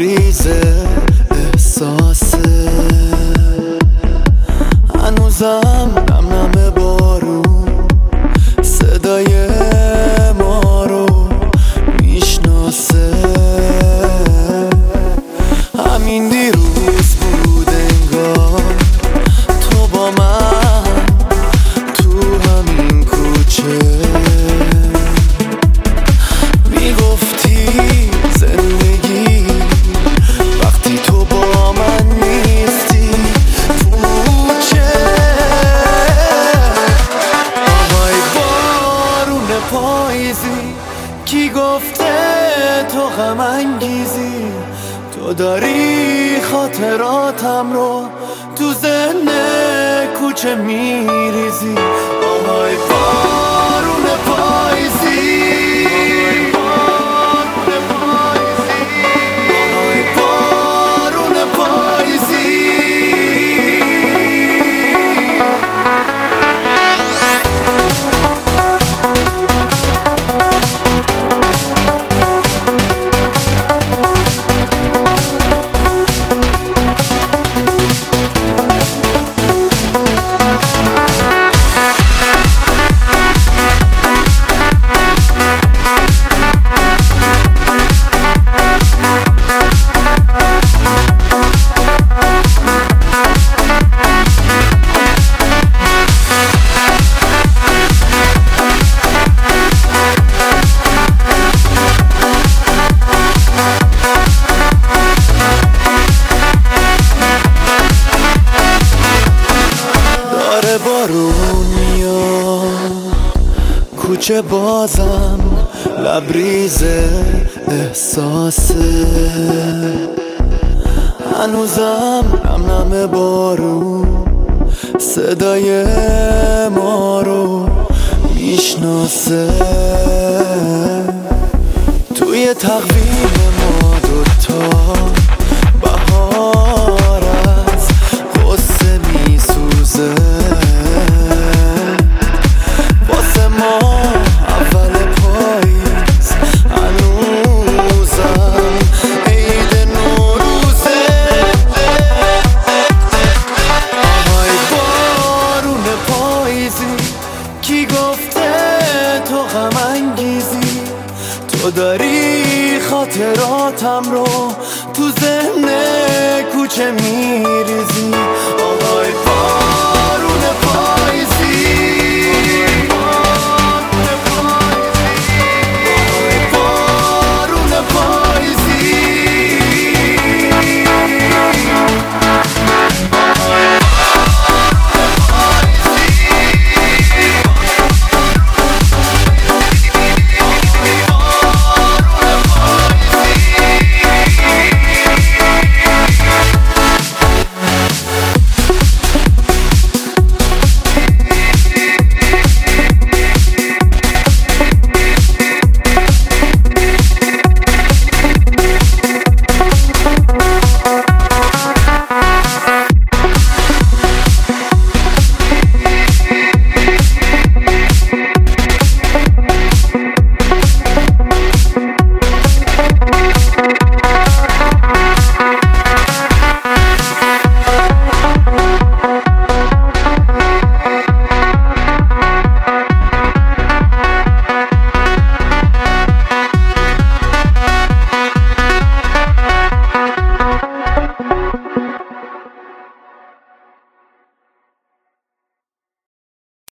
لبریز احساسه، هنوزم نم نم بارون صدای ما رو میشناسه. همین دیروز بود انگار تو با من تو همین کوچه میگفتی زندگی وقتی تو با من نیستی پوچه. آهای بارون پاییزی کی گفته تو غم انگیزی، تو داری خاطراتم رو تو ذهن کوچه میریزی. آهای بارون پاییزی، آهای بارون پاییزی. بارون میاد کوچه بازم لبریز احساسه، هنوزم نم نم بارون صدای ما رو میشناسه. توی تقویم ما دوتا بهار از غصه میسوزه، واسه ما اول پاییز هنوزم عید نوروزه. آهای بارون پاییزی کی گفته تو غم انگیزی، تو داری خاطراتم رو تو ذهن کوچه میریزی. آهای